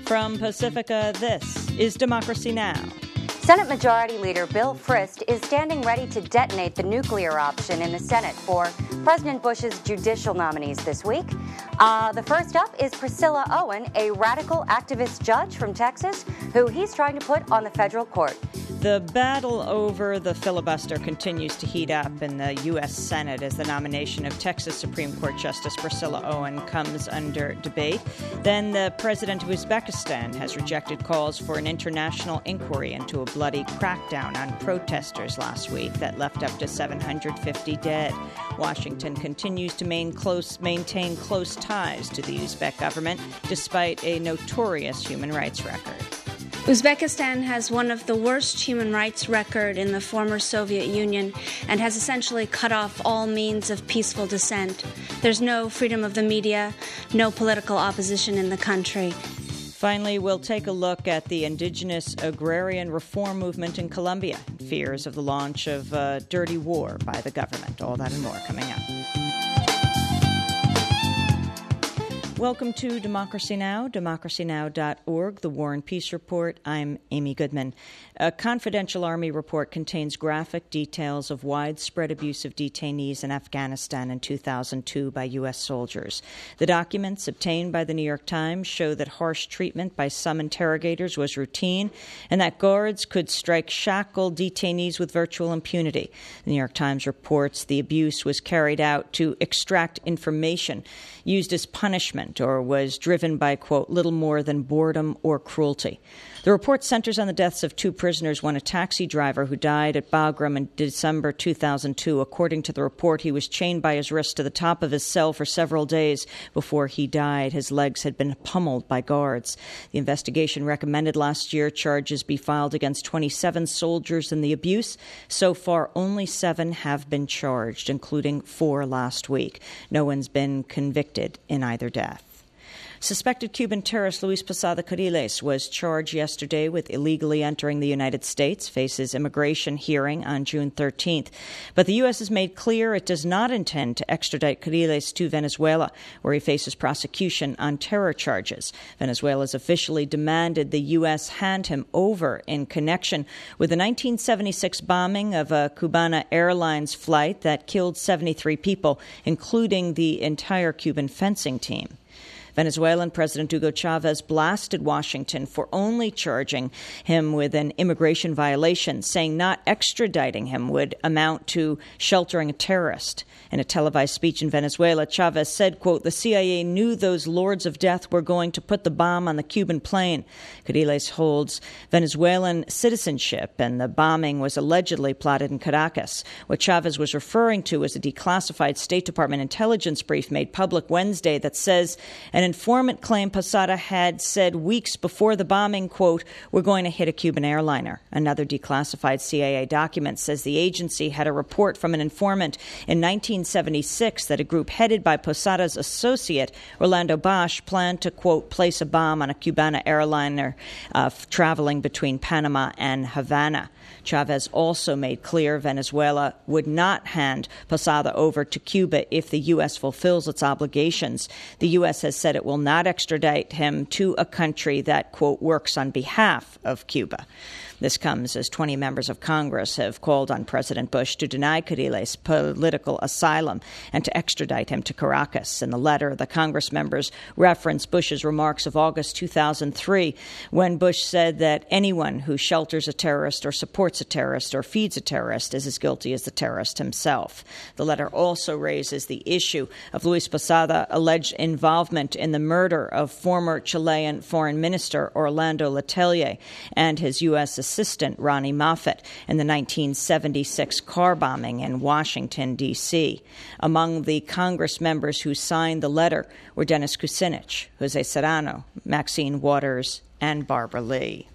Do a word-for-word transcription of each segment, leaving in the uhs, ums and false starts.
From Pacifica, this is Democracy Now! Senate Majority Leader Bill Frist is standing ready to detonate the nuclear option in the Senate for President Bush's judicial nominees this week. Uh, the first up is Priscilla Owen, a radical activist judge from Texas, who he's trying to put on the federal court. The battle over the filibuster continues to heat up in the U S. Senate as the nomination of Texas Supreme Court Justice Priscilla Owen comes under debate. Then the president of Uzbekistan has rejected calls for an international inquiry into a bloody crackdown on protesters last week that left up to seven hundred fifty dead. Washington continues to main close, maintain close ties to the Uzbek government despite a notorious human rights record. Uzbekistan has one of the worst human rights record in the former Soviet Union and has essentially cut off all means of peaceful dissent. There's no freedom of the media, no political opposition in the country. Finally, we'll take a look at the indigenous agrarian reform movement in Colombia. Fears of the launch of a dirty war by the government. All that and more coming up. Welcome to Democracy Now!, democracy now dot org, the War and Peace Report. I'm Amy Goodman. A confidential Army report contains graphic details of widespread abuse of detainees in Afghanistan in two thousand two by U S soldiers. The documents obtained by the New York Times show that harsh treatment by some interrogators was routine and that guards could strike shackled detainees with virtual impunity. The New York Times reports the abuse was carried out to extract information used as punishment or was driven by, quote, little more than boredom or cruelty. The report centers on the deaths of two prisoners, one a taxi driver who died at Bagram in December two thousand two. According to the report, he was chained by his wrist to the top of his cell for several days before he died. His legs had been pummeled by guards. The investigation recommended last year charges be filed against twenty-seven soldiers in the abuse. So far, only seven have been charged, including four last week. No one's been convicted in either death. Suspected Cuban terrorist Luis Posada Carriles was charged yesterday with illegally entering the United States, faces immigration hearing on June thirteenth. But the U S has made clear it does not intend to extradite Carriles to Venezuela, where he faces prosecution on terror charges. Venezuela has officially demanded the U S hand him over in connection with the nineteen seventy-six bombing of a Cubana Airlines flight that killed seventy-three people, including the entire Cuban fencing team. Venezuelan President Hugo Chavez blasted Washington for only charging him with an immigration violation, saying not extraditing him would amount to sheltering a terrorist. In a televised speech in Venezuela, Chavez said, quote, the C I A knew those lords of death were going to put the bomb on the Cuban plane. Carriles holds Venezuelan citizenship, and the bombing was allegedly plotted in Caracas. What Chavez was referring to was a declassified State Department intelligence brief made public Wednesday that says an informant claimed Posada had said weeks before the bombing, quote, we're going to hit a Cuban airliner. Another declassified C I A document says the agency had a report from an informant in nineteen seventy-six that a group headed by Posada's associate, Orlando Bosch, planned to, quote, place a bomb on a Cubana airliner uh, traveling between Panama and Havana. Chavez also made clear Venezuela would not hand Posada over to Cuba if the U S fulfills its obligations. The U S has said it will not extradite him to a country that, quote, works on behalf of Cuba. This comes as twenty members of Congress have called on President Bush to deny Carriles political asylum and to extradite him to Caracas. In the letter, the Congress members reference Bush's remarks of August two thousand three, when Bush said that anyone who shelters a terrorist or supports a terrorist or feeds a terrorist is as guilty as the terrorist himself. The letter also raises the issue of Luis Posada's alleged involvement in the murder of former Chilean Foreign Minister Orlando Letelier and his U S assistant Ronnie Moffett in the nineteen seventy-six car bombing in Washington, D C Among the Congress members who signed the letter were Dennis Kucinich, Jose Serrano, Maxine Waters, and Barbara Lee.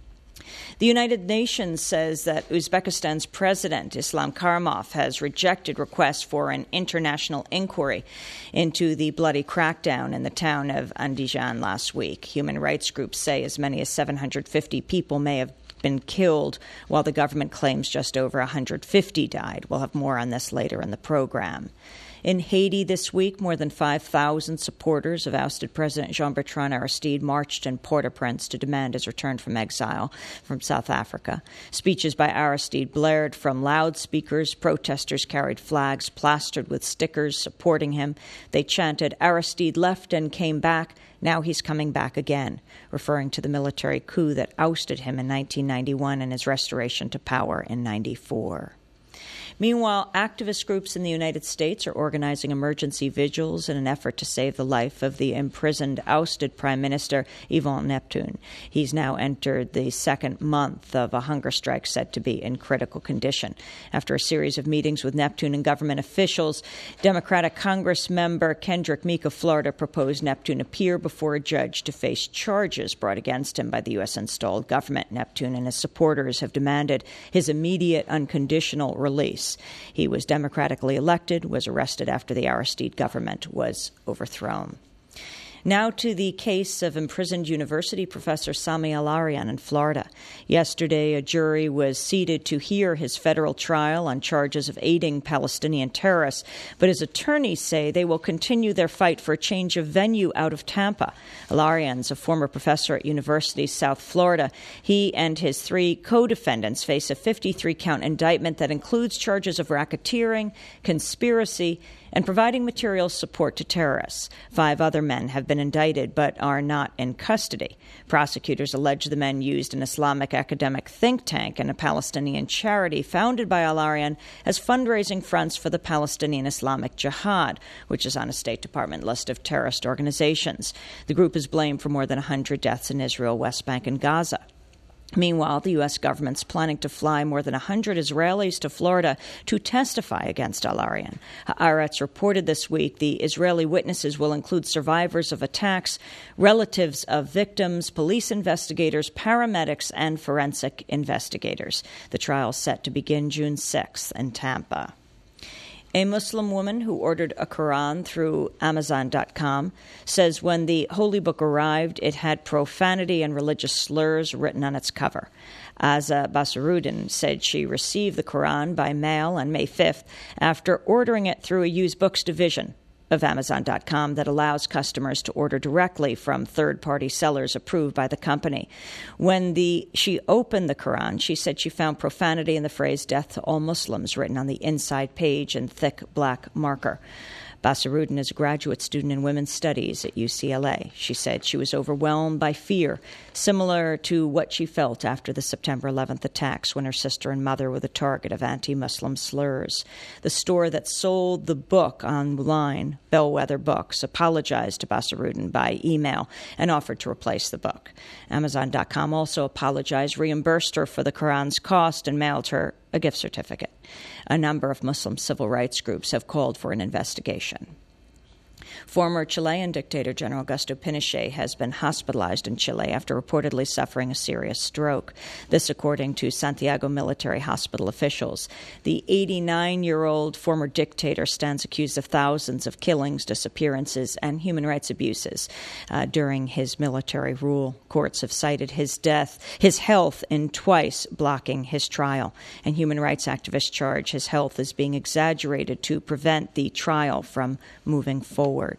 The United Nations says that Uzbekistan's president, Islam Karimov, has rejected requests for an international inquiry into the bloody crackdown in the town of Andijan last week. Human rights groups say as many as seven hundred fifty people may have been killed, while the government claims just over one hundred fifty died. We'll have more on this later in the program. In Haiti this week, more than five thousand supporters of ousted President Jean-Bertrand Aristide marched in Port-au-Prince to demand his return from exile from South Africa. Speeches by Aristide blared from loudspeakers. Protesters carried flags plastered with stickers supporting him. They chanted, "Aristide left and came back. Now he's coming back again," referring to the military coup that ousted him in nineteen ninety-one and his restoration to power in ninety-four. Meanwhile, activist groups in the United States are organizing emergency vigils in an effort to save the life of the imprisoned, ousted Prime Minister Yvon Neptune. He's now entered the second month of a hunger strike said to be in critical condition. After a series of meetings with Neptune and government officials, Democratic Congress member Kendrick Meek of Florida proposed Neptune appear before a judge to face charges brought against him by the U S-installed government. Neptune and his supporters have demanded his immediate unconditional release. He was democratically elected, was arrested after the Aristide government was overthrown. Now to the case of imprisoned university professor Sami Al-Arian in Florida. Yesterday, a jury was seated to hear his federal trial on charges of aiding Palestinian terrorists, but his attorneys say they will continue their fight for a change of venue out of Tampa. Al-Arian's a former professor at University of South Florida. He and his three co-defendants face a fifty-three count indictment that includes charges of racketeering, conspiracy, and providing material support to terrorists. Five other men have been indicted but are not in custody. Prosecutors allege the men used an Islamic academic think tank and a Palestinian charity founded by Al-Arian as fundraising fronts for the Palestinian Islamic Jihad, which is on a State Department list of terrorist organizations. The group is blamed for more than one hundred deaths in Israel, West Bank, and Gaza. Meanwhile, the U S government's planning to fly more than one hundred Israelis to Florida to testify against Al-Arian. Haaretz reported this week the Israeli witnesses will include survivors of attacks, relatives of victims, police investigators, paramedics, and forensic investigators. The trial is set to begin June sixth in Tampa. A Muslim woman who ordered a Quran through Amazon dot com says when the holy book arrived, it had profanity and religious slurs written on its cover. Aza Basarudin said she received the Quran by mail on May fifth after ordering it through a used books division of Amazon dot com that allows customers to order directly from third-party sellers approved by the company. When the she opened the Quran, she said she found profanity in the phrase "Death to all Muslims" written on the inside page in thick black marker. Basarudin is a graduate student in women's studies at U C L A. She said she was overwhelmed by fear, similar to what she felt after the September eleventh attacks when her sister and mother were the target of anti-Muslim slurs. The store that sold the book online, Bellwether Books, apologized to Basarudin by email and offered to replace the book. Amazon dot com also apologized, reimbursed her for the Quran's cost, and mailed her a gift certificate. A number of Muslim civil rights groups have called for an investigation. Former Chilean dictator General Augusto Pinochet has been hospitalized in Chile after reportedly suffering a serious stroke. This according to Santiago Military Hospital officials. The eighty-nine-year-old former dictator stands accused of thousands of killings, disappearances, and human rights abuses uh, during his military rule. Courts have cited his death, his health in twice blocking his trial, and human rights activists charge his health as being exaggerated to prevent the trial from moving forward.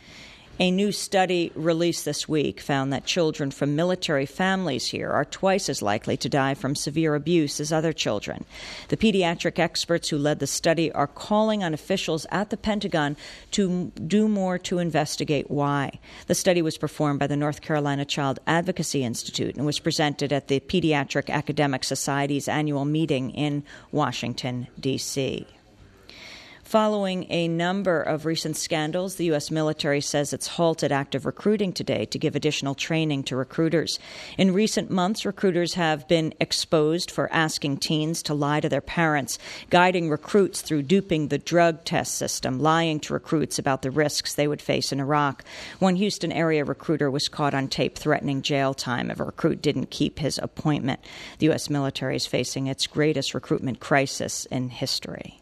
A new study released this week found that children from military families here are twice as likely to die from severe abuse as other children. The pediatric experts who led the study are calling on officials at the Pentagon to do more to investigate why. The study was performed by the North Carolina Child Advocacy Institute and was presented at the Pediatric Academic Society's annual meeting in Washington, D C Following a number of recent scandals, the U S military says it's halted active recruiting today to give additional training to recruiters. In recent months, recruiters have been exposed for asking teens to lie to their parents, guiding recruits through duping the drug test system, lying to recruits about the risks they would face in Iraq. One Houston area recruiter was caught on tape threatening jail time if a recruit didn't keep his appointment. The U S military is facing its greatest recruitment crisis in history.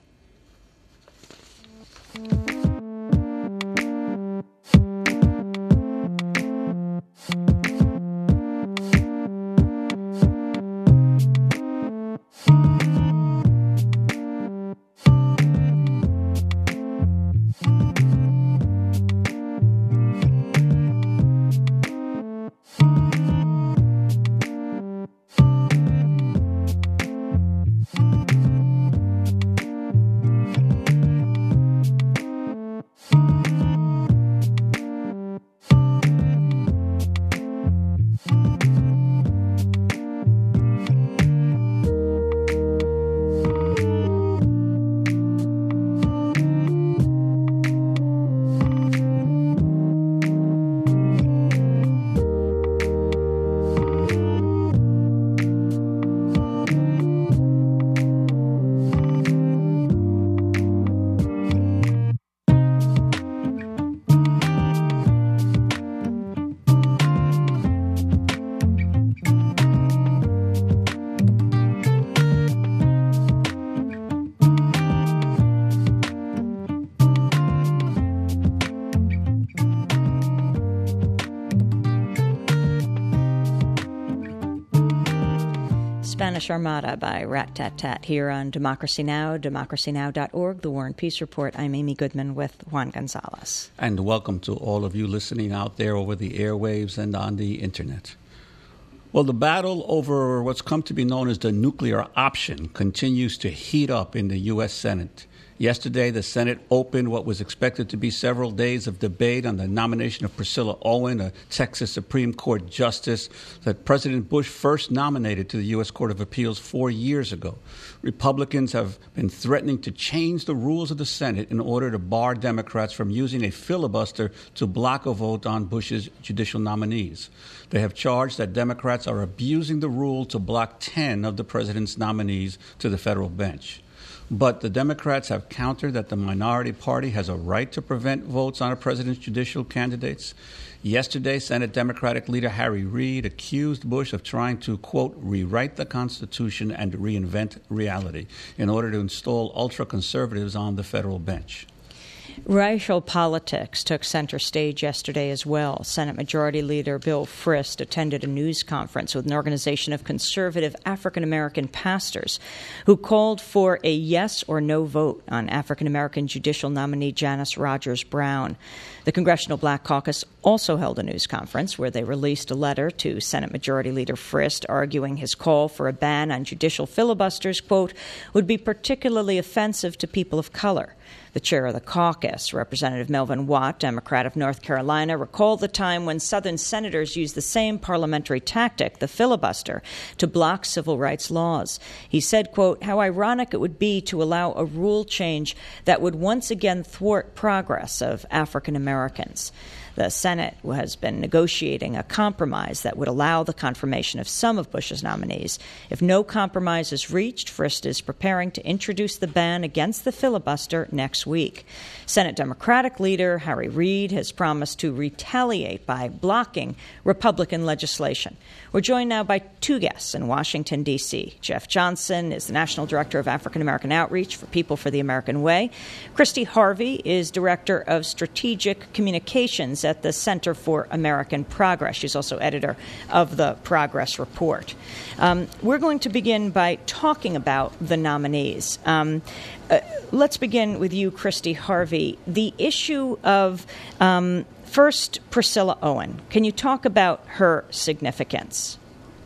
Spanish Armada by Rat Tat Tat here on Democracy Now!, democracy now dot org, The War and Peace Report. I'm Amy Goodman with Juan Gonzalez. And welcome to all of you listening out there over the airwaves and on the Internet. Well, the battle over what's come to be known as the nuclear option continues to heat up in the U S. Senate. Yesterday, the Senate opened what was expected to be several days of debate on the nomination of Priscilla Owen, a Texas Supreme Court justice that President Bush first nominated to the U S. Court of Appeals four years ago. Republicans have been threatening to change the rules of the Senate in order to bar Democrats from using a filibuster to block a vote on Bush's judicial nominees. They have charged that Democrats are abusing the rule to block ten of the president's nominees to the federal bench. But the Democrats have countered that the minority party has a right to prevent votes on a president's judicial candidates. Yesterday, Senate Democratic leader Harry Reid accused Bush of trying to, quote, rewrite the Constitution and reinvent reality in order to install ultra-conservatives on the federal bench. Racial politics took center stage yesterday as well. Senate Majority Leader Bill Frist attended a news conference with an organization of conservative African-American pastors who called for a yes or no vote on African-American judicial nominee Janice Rogers Brown. The Congressional Black Caucus also held a news conference where they released a letter to Senate Majority Leader Frist arguing his call for a ban on judicial filibusters, quote, would be particularly offensive to people of color. The chair of the caucus, Representative Melvin Watt, Democrat of North Carolina, recalled the time when Southern senators used the same parliamentary tactic, the filibuster, to block civil rights laws. He said, quote, how ironic it would be to allow a rule change that would once again thwart progress of African Americans. The Senate has been negotiating a compromise that would allow the confirmation of some of Bush's nominees. If no compromise is reached, Frist is preparing to introduce the ban against the filibuster next week. Senate Democratic leader Harry Reid has promised to retaliate by blocking Republican legislation. We're joined now by two guests in Washington, D C Jeff Johnson is the National Director of African American Outreach for People for the American Way. Christy Harvey is Director of Strategic Communications at the Center for American Progress. She's also editor of the Progress Report. Um, we're going to begin by talking about the nominees. Um, uh, let's begin with you, Christy Harvey. The issue of, um, first, Priscilla Owen. Can you talk about her significance?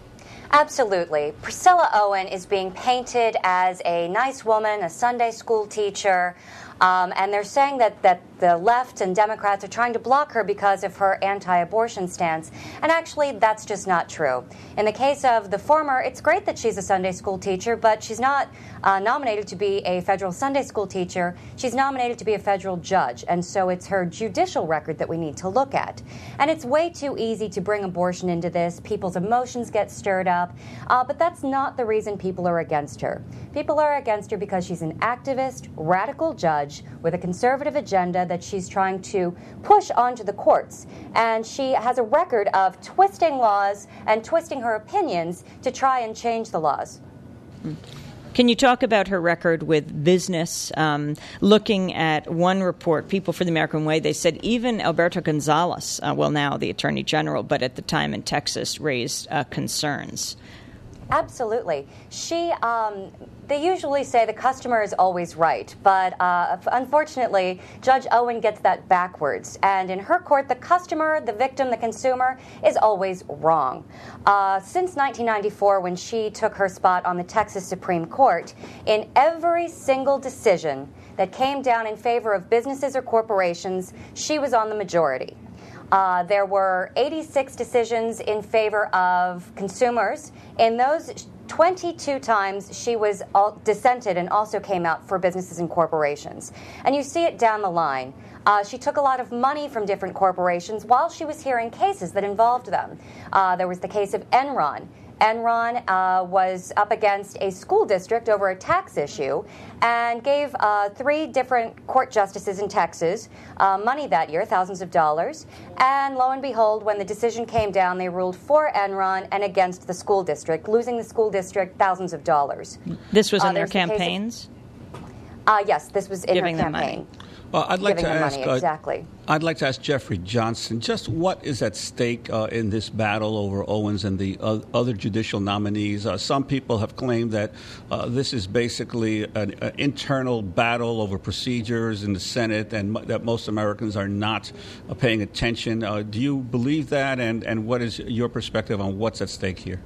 Absolutely. Priscilla Owen is being painted as a nice woman, a Sunday school teacher, um, and they're saying that, that the left and Democrats are trying to block her because of her anti-abortion stance. And actually, that's just not true. In the case of the former, it's great that she's a Sunday school teacher, but she's not uh, nominated to be a federal Sunday school teacher. She's nominated to be a federal judge. And so it's her judicial record that we need to look at. And it's way too easy to bring abortion into this. People's emotions get stirred up. Uh, but that's not the reason people are against her. People are against her because she's an activist, radical judge with a conservative agenda that she's trying to push onto the courts. And she has a record of twisting laws and twisting her opinions to try and change the laws. Can you talk about her record with business? Um, looking at one report, People for the American Way, they said even Alberto Gonzales, uh, well, now the Attorney General, but at the time in Texas, raised uh, concerns. Absolutely. She, um, they usually say the customer is always right, but uh, unfortunately, Judge Owen gets that backwards. And in her court, the customer, the victim, the consumer is always wrong. Uh, since nineteen ninety-four, when she took her spot on the Texas Supreme Court, in every single decision that came down in favor of businesses or corporations, she was on the majority. Uh, there were eighty-six decisions in favor of consumers. In those, twenty-two times she was all dissented and also came out for businesses and corporations. And you see it down the line. Uh, she took a lot of money from different corporations while she was hearing cases that involved them. Uh, there was the case of Enron. Enron uh, was up against a school district over a tax issue and gave uh, three different court justices in Texas uh, money that year, thousands of dollars. And lo and behold, when the decision came down, they ruled for Enron and against the school district, losing the school district thousands of dollars. This was in uh, their campaigns? The of, uh, yes, this was in Giving her campaign. Them money. Uh, I'd like giving to the ask, money. uh, exactly. I'd like to ask Jeffrey Johnson, just what is at stake uh, in this battle over Owens and the uh, other judicial nominees? Uh, some people have claimed that uh, this is basically an, an internal battle over procedures in the Senate and m- that most Americans are not uh, paying attention. Uh, do you believe that, and, and what is your perspective on what's at stake here?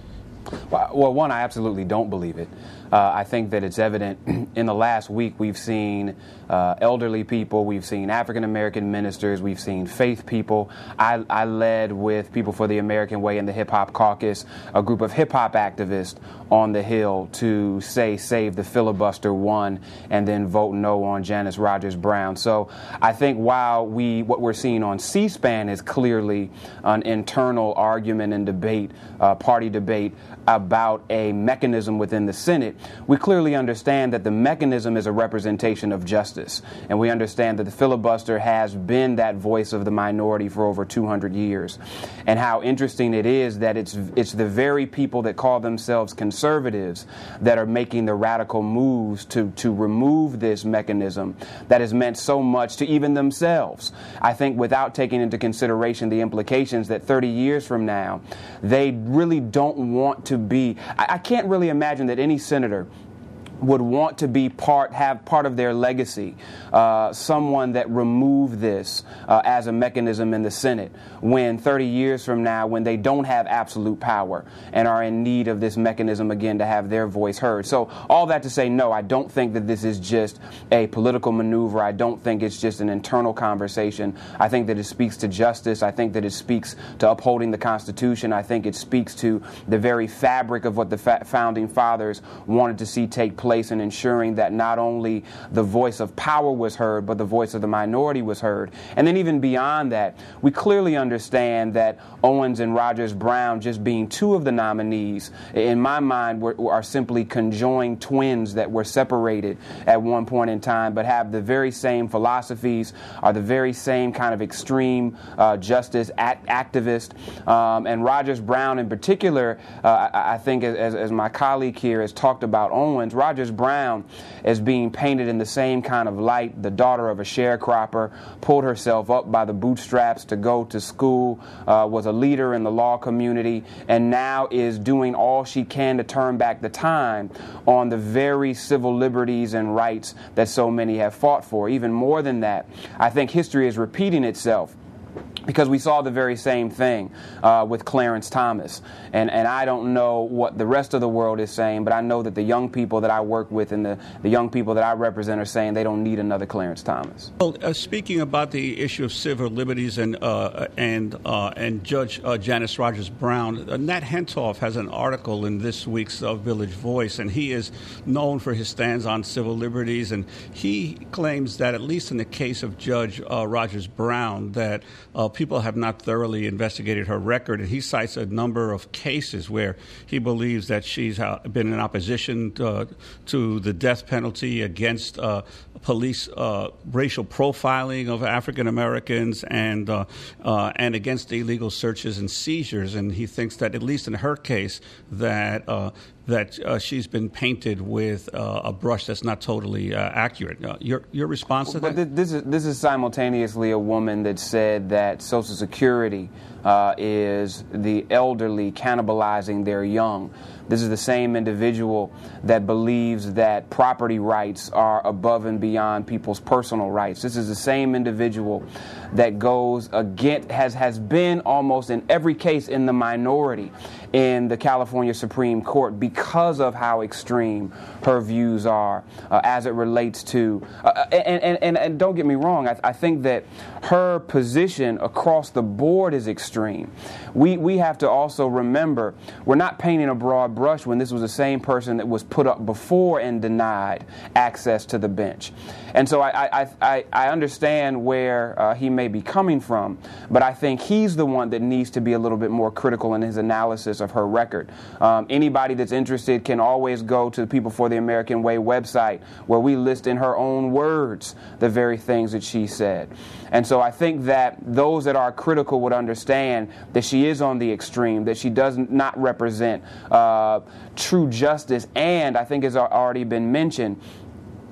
Well, one, I absolutely don't believe it. Uh, I think that it's evident in the last week we've seen uh, elderly people, we've seen African-American ministers, we've seen faith people. I, I led with People for the American Way in the Hip Hop Caucus, a group of hip-hop activists on the Hill to say save the filibuster one and then vote no on Janice Rogers Brown. So I think while we what we're seeing on C-SPAN is clearly an internal argument and debate, uh, party debate about a mechanism within the Senate, we clearly understand that the mechanism is a representation of justice. And we understand that the filibuster has been that voice of the minority for over two hundred years. And how interesting it is that it's it's the very people that call themselves conservatives that are making the radical moves to, to remove this mechanism that has meant so much to even themselves. I think without taking into consideration the implications that thirty years from now, they really don't want to be. I, I can't really imagine that any senator would want to be part, have part of their legacy, uh, someone that removed this uh, as a mechanism in the Senate, when thirty years from now, when they don't have absolute power and are in need of this mechanism again to have their voice heard. So all that to say, no, I don't think that this is just a political maneuver. I don't think it's just an internal conversation. I think that it speaks to justice. I think that it speaks to upholding the Constitution. I think it speaks to the very fabric of what the fa- founding fathers wanted to see take place. place in ensuring that not only the voice of power was heard, but the voice of the minority was heard. And then even beyond that, we clearly understand that Owens and Rogers Brown, just being two of the nominees, in my mind, were, are simply conjoined twins that were separated at one point in time, but have the very same philosophies, are the very same kind of extreme uh, justice act- activist. Um, and Rogers Brown in particular, uh, I, I think as, as my colleague here has talked about Owens, Rogers Brown is being painted in the same kind of light. The daughter of a sharecropper, pulled herself up by the bootstraps to go to school, uh, was a leader in the law community, and now is doing all she can to turn back the time on the very civil liberties and rights that so many have fought for. Even more than that, I think history is repeating itself, because we saw the very same thing uh, with Clarence Thomas. And, and I don't know what the rest of the world is saying, but I know that the young people that I work with and the, the young people that I represent are saying they don't need another Clarence Thomas. Well, uh, speaking about the issue of civil liberties and uh, and uh, and Judge uh, Janice Rogers Brown, uh, Nat Hentoff has an article in this week's uh, Village Voice, and he is known for his stands on civil liberties, and he claims that at least in the case of Judge uh, Rogers Brown, that uh, people have not thoroughly investigated her record, and he cites a number of cases where he believes that she's uh, been in opposition to, to the death penalty, against uh, police uh, racial profiling of African Americans, and uh, uh, and against illegal searches and seizures. And he thinks that at least in her case, that uh, that uh, she's been painted with uh, a brush that's not totally uh, accurate. Uh, your your response to but that? But this is this is simultaneously a woman that said that Social Security uh, is the elderly cannibalizing their young. This is the same individual that believes that property rights are above and beyond people's personal rights. This is the same individual that goes against, has, has been almost in every case in the minority in the California Supreme Court because of how extreme her views are uh, as it relates to, uh, and, and, and, and don't get me wrong, I, I think that her position across the board is extreme. We, we have to also remember, we're not painting a broad brush when this was the same person that was put up before and denied access to the bench. And so I, I, I, I understand where uh, he may be coming from, but I think he's the one that needs to be a little bit more critical in his analysis of her record. Um, anybody that's interested can always go to the People for the American Way website, where we list in her own words the very things that she said. And so I think that those that are critical would understand that she is on the extreme, that she does not represent uh, true justice, and I think has already been mentioned,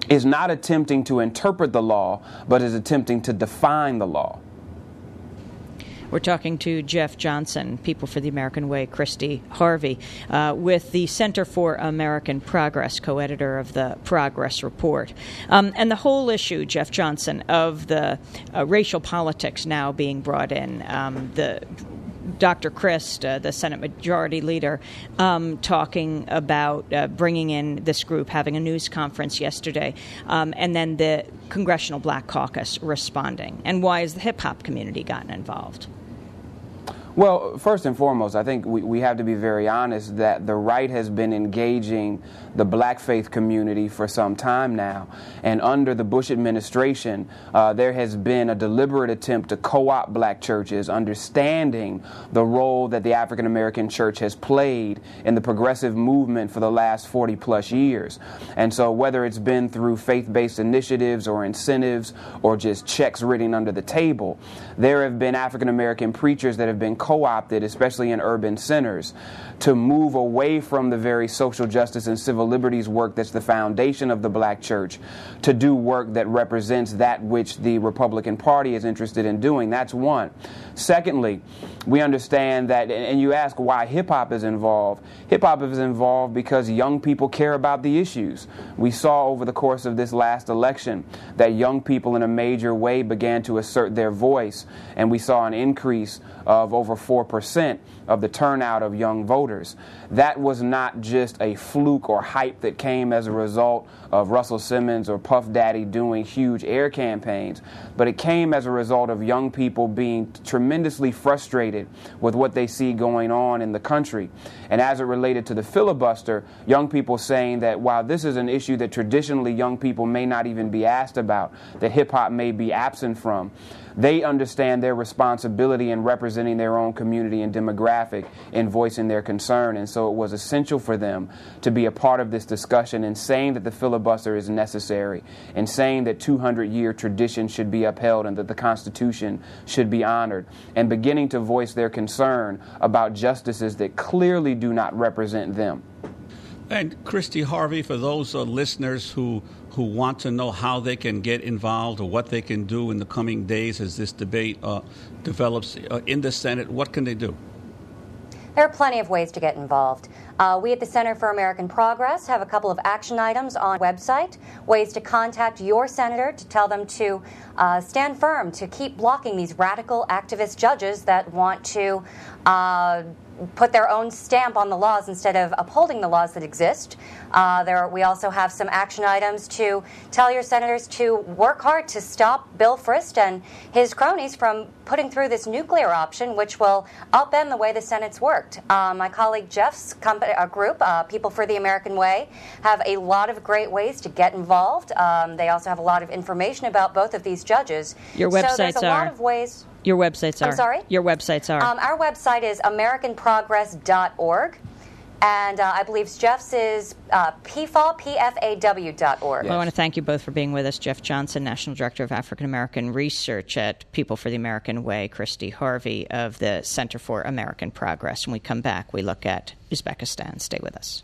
is not attempting to interpret the law, but is attempting to define the law. We're talking to Jeff Johnson, People for the American Way, Christy Harvey, uh, with the Center for American Progress, co-editor of the Progress Report. Um, and the whole issue, Jeff Johnson, of the uh, racial politics now being brought in, um, the Doctor Crist, uh, the Senate Majority Leader, um, talking about uh, bringing in this group, having a news conference yesterday, um, and then the Congressional Black Caucus responding. And why has the hip-hop community gotten involved? Well, first and foremost, I think we, we have to be very honest that the right has been engaging the black faith community for some time now. And under the Bush administration, uh, there has been a deliberate attempt to co-opt black churches, understanding the role that the African American church has played in the progressive movement for the last forty plus years. And so whether it's been through faith-based initiatives or incentives or just checks written under the table, there have been African American preachers that have been co-opted, especially in urban centers, to move away from the very social justice and civil liberties work that's the foundation of the black church, to do work that represents that which the Republican Party is interested in doing. That's one. Secondly, we understand that, and you ask why hip-hop is involved. Hip-hop is involved because young people care about the issues. We saw over the course of this last election that young people in a major way began to assert their voice, and we saw an increase of over four percent of the turnout of young voters. That was not just a fluke or hype that came as a result of Russell Simmons or Puff Daddy doing huge air campaigns, but it came as a result of young people being tremendously frustrated with what they see going on in the country. And as it related to the filibuster, young people saying that while this is an issue that traditionally young people may not even be asked about, that hip-hop may be absent from, they understand their responsibility in representing their own community and demographic in voicing their concern. And so it was essential for them to be a part of this discussion and saying that the filibuster is necessary and saying that two hundred year tradition should be upheld and that the Constitution should be honored, and beginning to voice their concern about justices that clearly do not represent them. And Christy Harvey, for those uh, listeners who who want to know how they can get involved or what they can do in the coming days as this debate uh, develops uh, in the Senate, what can they do? There are plenty of ways to get involved. Uh, we at the Center for American Progress have a couple of action items on our website, ways to contact your senator to tell them to uh, stand firm, to keep blocking these radical activist judges that want to uh, put their own stamp on the laws instead of upholding the laws that exist. Uh, there, we also have some action items to tell your senators to work hard to stop Bill Frist and his cronies from putting through this nuclear option, which will upend the way the Senate's worked. Uh, my colleague Jeff's company, uh, group, uh, People for the American Way, have a lot of great ways to get involved. Um, they also have a lot of information about both of these judges. Your websites so there's a are. lot of ways. Your websites are. I'm sorry? Your websites are. Um, our website is american progress dot org. And uh, I believe Jeff's is uh, P F A W, P F A W dot org. Well, I want to thank you both for being with us. Jeff Johnson, National Director of African American Research at People for the American Way, Christy Harvey of the Center for American Progress. When we come back, we look at Uzbekistan. Stay with us.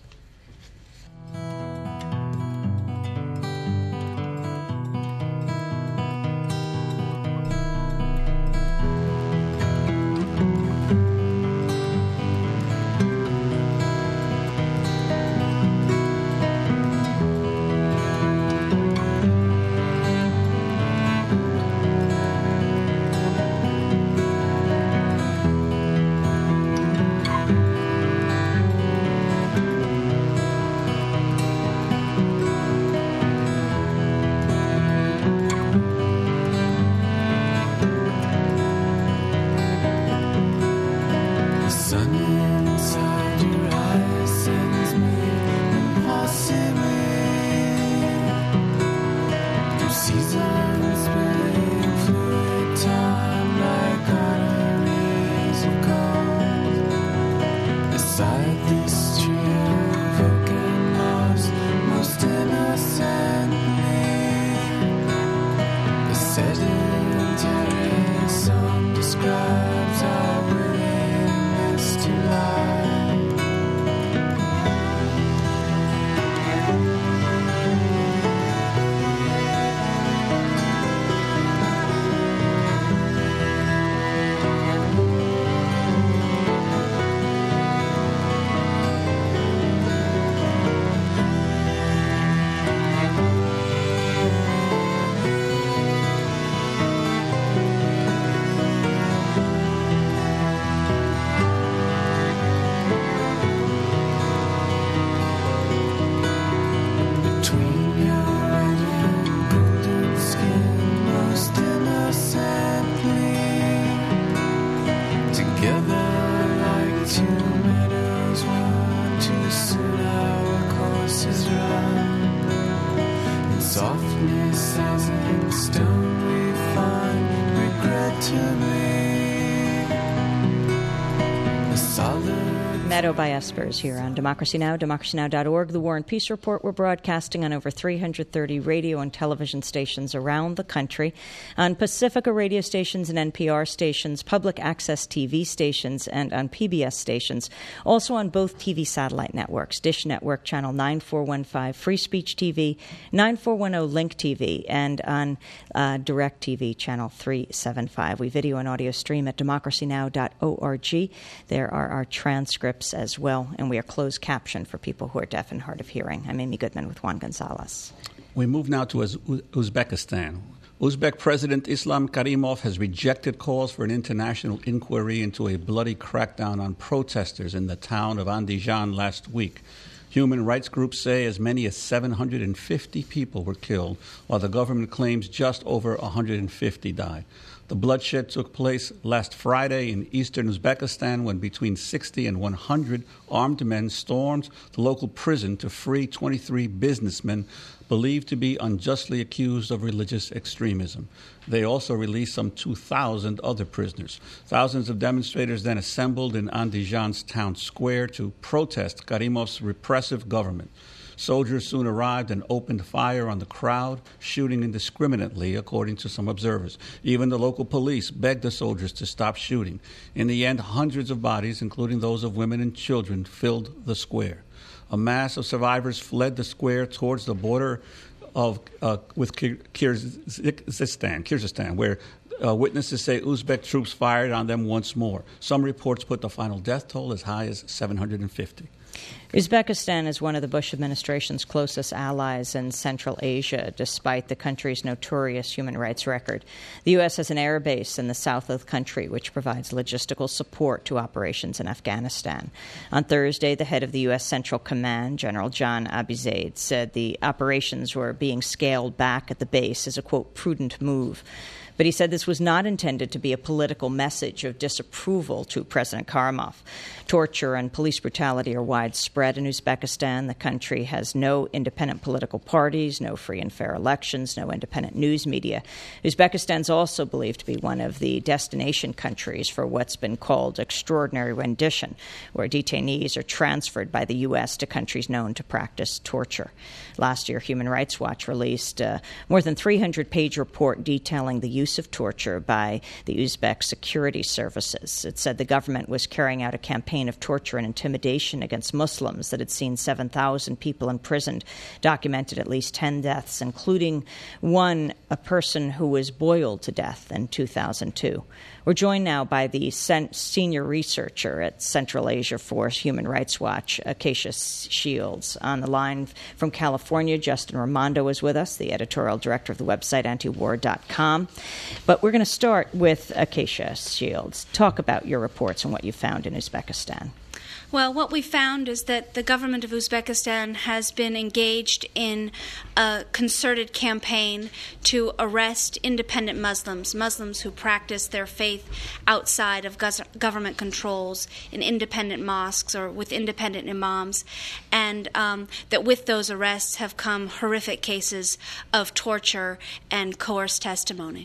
Meadow by Espers here on Democracy Now!, democracy now dot org, The War and Peace Report. We're broadcasting on over three hundred thirty radio and television stations around the country, on Pacifica radio stations and N P R stations, public access T V stations, and on P B S stations. Also on both T V satellite networks, Dish Network Channel nine four one five, Free Speech T V, nine four one zero Link T V, and on uh, Direct T V Channel three seventy-five. We video and audio stream at democracy now dot org. There are our transcripts as well, and we are closed captioned for people who are deaf and hard of hearing. I'm Amy Goodman with Juan Gonzalez. We move now to Uz- Uzbekistan. Uzbek President Islam Karimov has rejected calls for an international inquiry into a bloody crackdown on protesters in the town of Andijan last week. Human rights groups say as many as seven hundred fifty people were killed, while the government claims just over one hundred fifty died. The bloodshed took place last Friday in eastern Uzbekistan when between sixty and one hundred armed men stormed the local prison to free twenty-three businessmen believed to be unjustly accused of religious extremism. They also released some two thousand other prisoners. Thousands of demonstrators then assembled in Andijan's town square to protest Karimov's repressive government. Soldiers soon arrived and opened fire on the crowd, shooting indiscriminately, according to some observers. Even the local police begged the soldiers to stop shooting. In the end, hundreds of bodies, including those of women and children, filled the square. A mass of survivors fled the square towards the border of uh, with Kyrgyzstan, Kyrgyzstan, where uh, witnesses say Uzbek troops fired on them once more. Some reports put the final death toll as high as seven hundred fifty. Uzbekistan is one of the Bush administration's closest allies in Central Asia, despite the country's notorious human rights record. The U S has an air base in the south of the country, which provides logistical support to operations in Afghanistan. On Thursday, the head of the U S Central Command, General John Abizaid, said the operations were being scaled back at the base as a, quote, prudent move. But he said this was not intended to be a political message of disapproval to President Karimov. Torture and police brutality are widespread in Uzbekistan. The country has no independent political parties, no free and fair elections, no independent news media. Uzbekistan is also believed to be one of the destination countries for what's been called extraordinary rendition, where detainees are transferred by the U S to countries known to practice torture. Last year, Human Rights Watch released a more than three hundred page report detailing the use of torture by the Uzbek security services. It said the government was carrying out a campaign of torture and intimidation against Muslims that had seen seven thousand people imprisoned, documented at least ten deaths, including one, a person who was boiled to death in two thousand two. We're joined now by the sen- senior researcher at Central Asia for Human Rights Watch, Acacia Shields. On the line from California, Justin Raimondo is with us, the editorial director of the website anti war dot com. But we're going to start with Acacia Shields. Talk about your reports and what you found in Uzbekistan. Well, what we found is that the government of Uzbekistan has been engaged in a concerted campaign to arrest independent Muslims, Muslims who practice their faith outside of government controls in independent mosques or with independent imams, and um, that with those arrests have come horrific cases of torture and coerced testimony.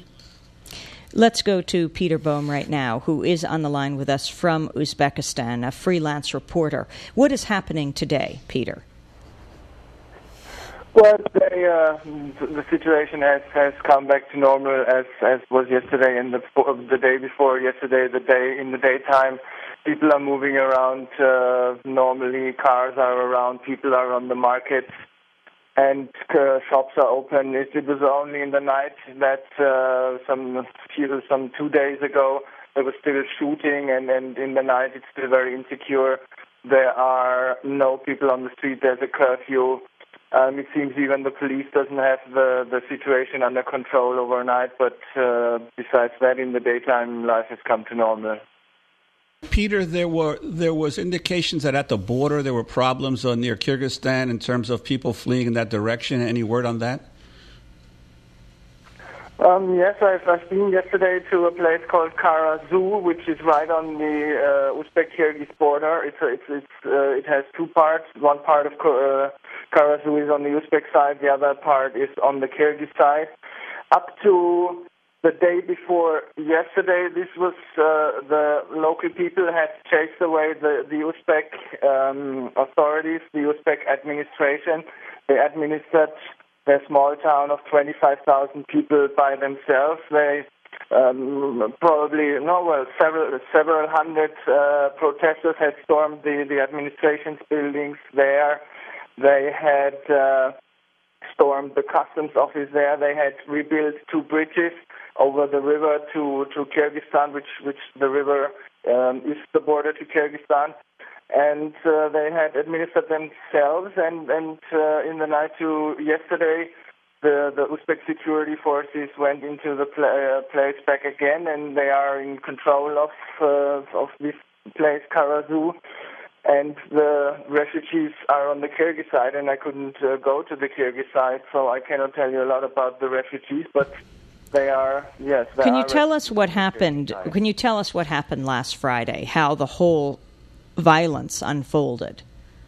Let's go to Peter Boehm right now, who is on the line with us from Uzbekistan, a freelance reporter. What is happening today, Peter? Well, today uh, the situation has, has come back to normal as, as was yesterday and the, the day before yesterday. The day in the daytime, people are moving around uh, normally. Cars are around. People are on the markets. And uh, shops are open. It, it was only in the night that uh, some few, some two days ago there was still shooting, and, and in the night it's still very insecure. There are no people on the street. There's a curfew. Um, it seems even the police doesn't have the, the situation under control overnight. But uh, besides that, in the daytime, life has come to normal. Peter, there were there was indications that at the border there were problems uh, near Kyrgyzstan in terms of people fleeing in that direction. Any word on that? Um, yes, I've, I've been yesterday to a place called Kara-Zu, which is right on the uh, Uzbek-Kyrgyz border. It's, a, it's, it's uh, it has two parts. One part of uh, Kara-Zu is on the Uzbek side. The other part is on the Kyrgyz side. Up to the day before yesterday, this was uh, the local people had chased away the, the Uzbek um, authorities, the Uzbek administration. They administered their small town of twenty-five thousand people by themselves. They um, probably, no, well, several several hundred uh, protesters had stormed the, the administration's buildings there. They had uh, stormed the customs office there. They had rebuilt two bridges over the river to, to Kyrgyzstan, which, which the river um, is the border to Kyrgyzstan. And uh, they had administered themselves. And, and uh, in the night to yesterday, the, the Uzbek security forces went into the pl- uh, place back again, and they are in control of uh, of this place, Karazu. And the refugees are on the Kyrgyz side, and I couldn't uh, go to the Kyrgyz side, so I cannot tell you a lot about the refugees, but they are, yes. They Can you are tell us what happened? Can you tell us what happened last Friday, how the whole violence unfolded?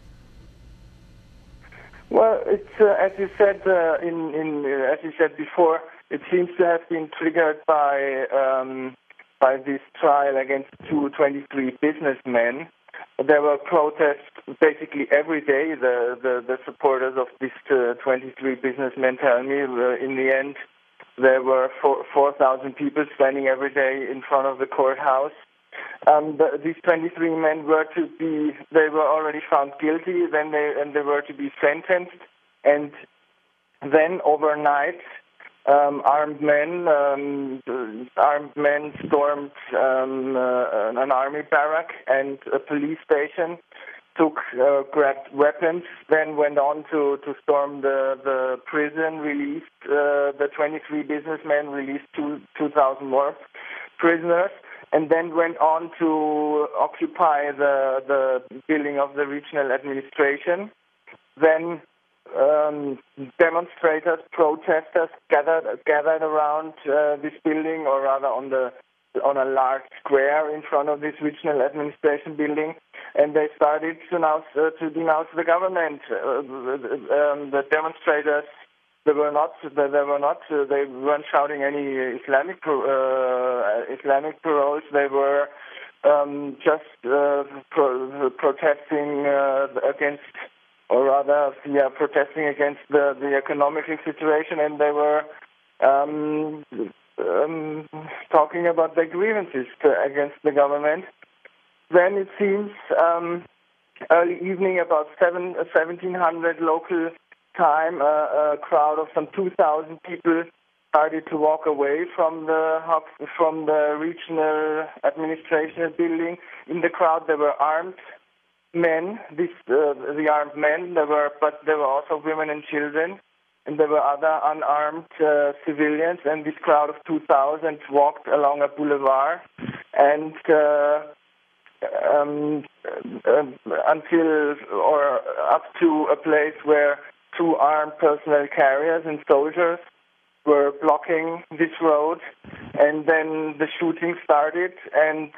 Well, it's uh, as you said uh, in, in uh, as you said before, it seems to have been triggered by um, by this trial against two twenty-three businessmen. There were protests basically every day. The, the, the supporters of these uh, twenty-three businessmen tell me uh, in the end there were four thousand people standing every day in front of the courthouse. Um, the, these twenty-three men were to be, they were already found guilty, then they, and they were to be sentenced. And then overnight, Um, armed men, um, armed men stormed um, uh, an army barrack and a police station, took, uh, grabbed weapons, then went on to, to storm the, the prison, released uh, the twenty-three businessmen, released two, 2,000 more prisoners, and then went on to occupy the, the building of the regional administration. Then Um, demonstrators, protesters gathered gathered around uh, this building, or rather on the on a large square in front of this regional administration building, and they started to denounce uh, to denounce the government. Uh, um, the demonstrators, they were not they were not uh, they weren't shouting any Islamic uh, Islamic paroles. They were um, just uh, pro- protesting uh, against. Or rather, yeah, protesting against the, the economic situation, and they were um, um, talking about their grievances to, against the government. Then it seems um, early evening, about seven, seventeen hundred local time, uh, a crowd of some two thousand people started to walk away from the from the regional administration building. In the crowd, there were armed men, this, uh, the armed men, there were, but there were also women and children, and there were other unarmed uh, civilians, and this crowd of two thousand walked along a boulevard, and uh, um, uh, until, or up to a place where two armed personnel carriers and soldiers were blocking this road, and then the shooting started, and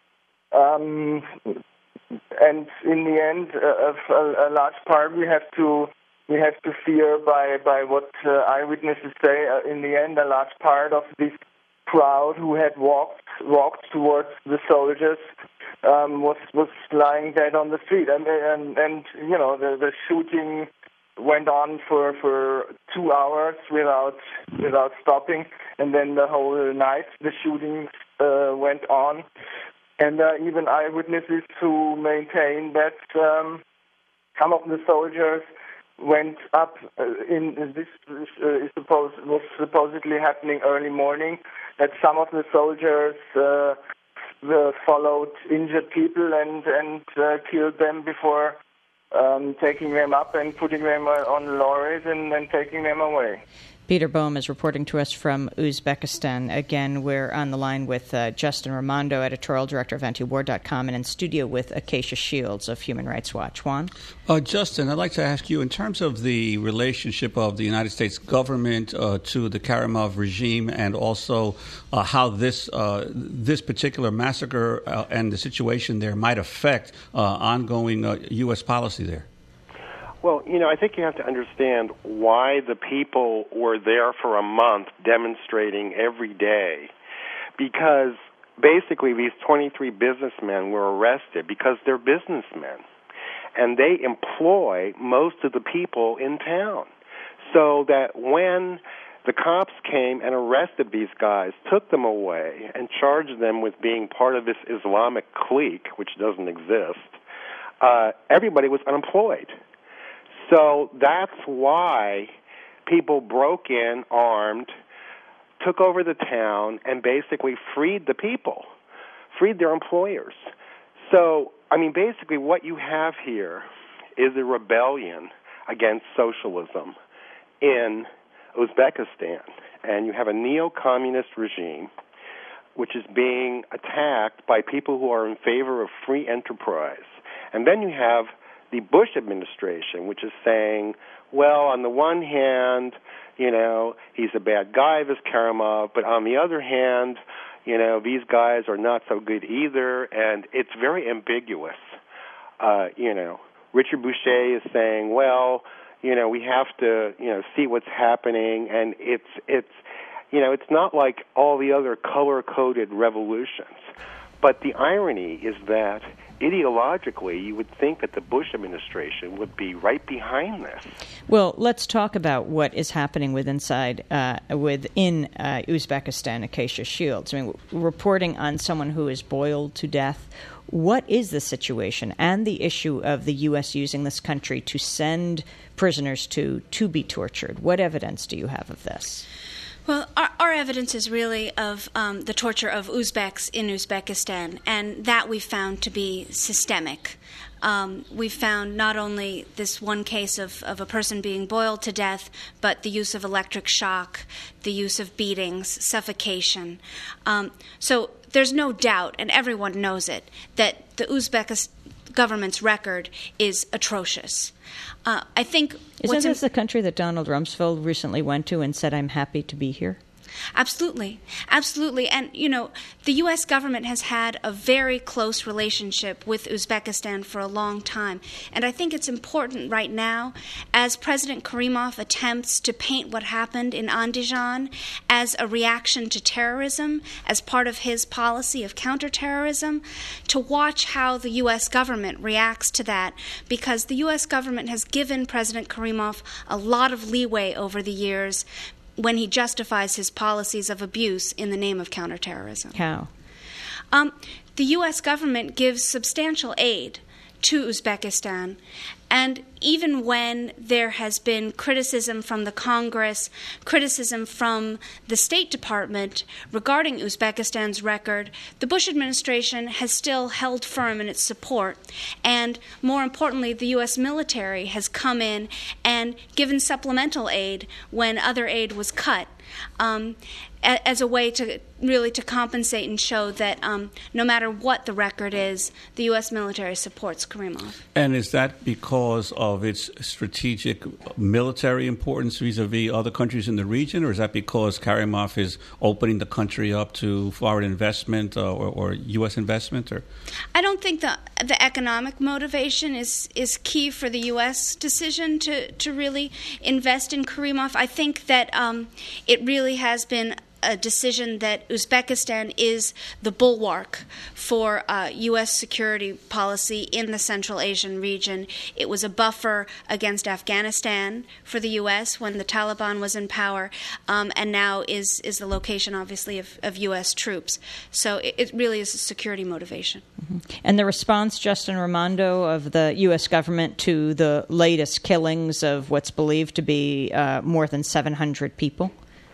um, And in the end, uh, a, a large part we have to we have to fear by by what uh, eyewitnesses say. Uh, in the end, a large part of this crowd who had walked walked towards the soldiers um, was was lying dead on the street, and and, and you know the, the shooting went on for, for two hours without without stopping, and then the whole night the shooting uh, went on. And uh, even eyewitnesses who maintain that um, some of the soldiers went up uh, in this uh, is supposed was supposedly happening early morning. That some of the soldiers uh, followed injured people and and uh, killed them before um, taking them up and putting them on lorries and then taking them away. Peter Boehm is reporting to us from Uzbekistan. Again, we're on the line with uh, Justin Raimondo, editorial director of anti war dot com, and in studio with Acacia Shields of Human Rights Watch. Juan? Uh, Justin, I'd like to ask you, in terms of the relationship of the United States government uh, to the Karimov regime, and also uh, how this uh, this particular massacre uh, and the situation there might affect uh, ongoing uh, U S policy there. Well, you know, I think you have to understand why the people were there for a month demonstrating every day. Because basically these twenty-three businessmen were arrested because they're businessmen. And they employ most of the people in town. So that when the cops came and arrested these guys, took them away, and charged them with being part of this Islamic clique, which doesn't exist, uh, everybody was unemployed. So that's why people broke in armed, took over the town, and basically freed the people, freed their employers. So, I mean, basically what you have here is a rebellion against socialism in Uzbekistan. And you have a neo-communist regime which is being attacked by people who are in favor of free enterprise. And then you have the Bush administration, which is saying, well, on the one hand, you know, he's a bad guy, this Karimov, but on the other hand, you know, these guys are not so good either, and it's very ambiguous. Uh, you know, Richard Boucher is saying, well, you know, we have to, you know, see what's happening, and it's, it's, you know, it's not like all the other color-coded revolutions. But the irony is that ideologically, you would think that the Bush administration would be right behind this. Well, let's talk about what is happening with inside, uh, within uh, Uzbekistan, Acacia Shields. I mean, reporting on someone who is boiled to death. What is the situation and the issue of the U S using this country to send prisoners to to be tortured? What evidence do you have of this? Well, our, our evidence is really of um, the torture of Uzbeks in Uzbekistan, and that we've found to be systemic. Um, we've found not only this one case of, of a person being boiled to death, but the use of electric shock, the use of beatings, suffocation. Um, so there's no doubt, and everyone knows it, that the Uzbek government's record is atrocious. Uh, I think Isn't this the country that Donald Rumsfeld recently went to and said, I'm happy to be here? Absolutely. Absolutely. And, you know, the U S government has had a very close relationship with Uzbekistan for a long time. And I think it's important right now, as President Karimov attempts to paint what happened in Andijan as a reaction to terrorism, as part of his policy of counterterrorism, to watch how the U S government reacts to that, because the U S government has given President Karimov a lot of leeway over the years when he justifies his policies of abuse in the name of counterterrorism. How? Um, the U S government gives substantial aid to Uzbekistan, and even when there has been criticism from the Congress, criticism from the State Department regarding Uzbekistan's record, the Bush administration has still held firm in its support. And more importantly, the U S military has come in and given supplemental aid when other aid was cut, um, a- as a way to really to compensate and show that um, no matter what the record is, the U S military supports Karimov. And is that because of its strategic military importance vis-a-vis other countries in the region, or is that because Karimov is opening the country up to foreign investment uh, or, or U S investment? Or I don't think the the economic motivation is, is key for the U S decision to, to really invest in Karimov. I think that um, it really has been a decision that Uzbekistan is the bulwark for uh, U S security policy in the Central Asian region. It was a buffer against Afghanistan for the U S when the Taliban was in power, um, and now is, is the location, obviously, of, of U S troops. So it, it really is a security motivation. Mm-hmm. And the response, Justin Raimondo, of the U S government to the latest killings of what's believed to be uh, more than seven hundred people?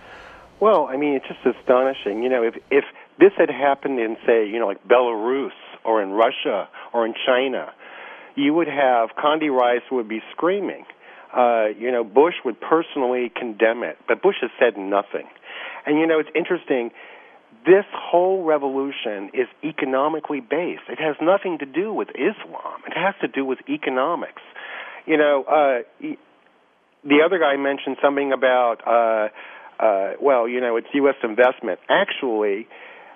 Well, I mean, it's just astonishing. You know, if if this had happened in, say, you know, like Belarus or in Russia or in China, you would have Condi Rice would be screaming. Uh, you know, Bush would personally condemn it, but Bush has said nothing. And, you know, it's interesting. This whole revolution is economically based. It has nothing to do with Islam. It has to do with economics. You know, uh, the other guy mentioned something about... Uh, Uh, well, you know, it's U S investment. Actually,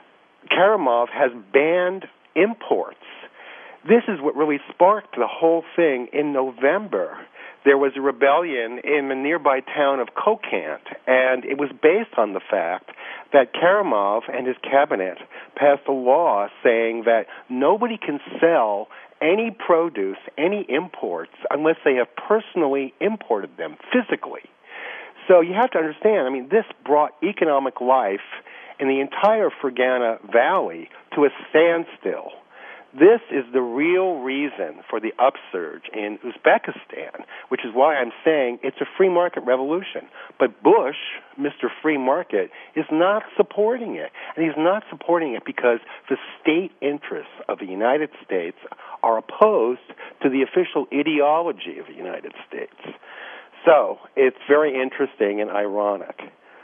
Karimov has banned imports. This is what really sparked the whole thing in November. there was a rebellion in the nearby town of Kokand, and it was based on the fact that Karimov and his cabinet passed a law saying that nobody can sell any produce, any imports, unless they have personally imported them physically. So you have to understand, I mean, this brought economic life in the entire Fergana Valley to a standstill. This is the real reason for the upsurge in Uzbekistan, which is why I'm saying it's a free market revolution. But Bush, Mister Free Market, is not supporting it. And he's not supporting it because the state interests of the United States are opposed to the official ideology of the United States. So it's very interesting and ironic.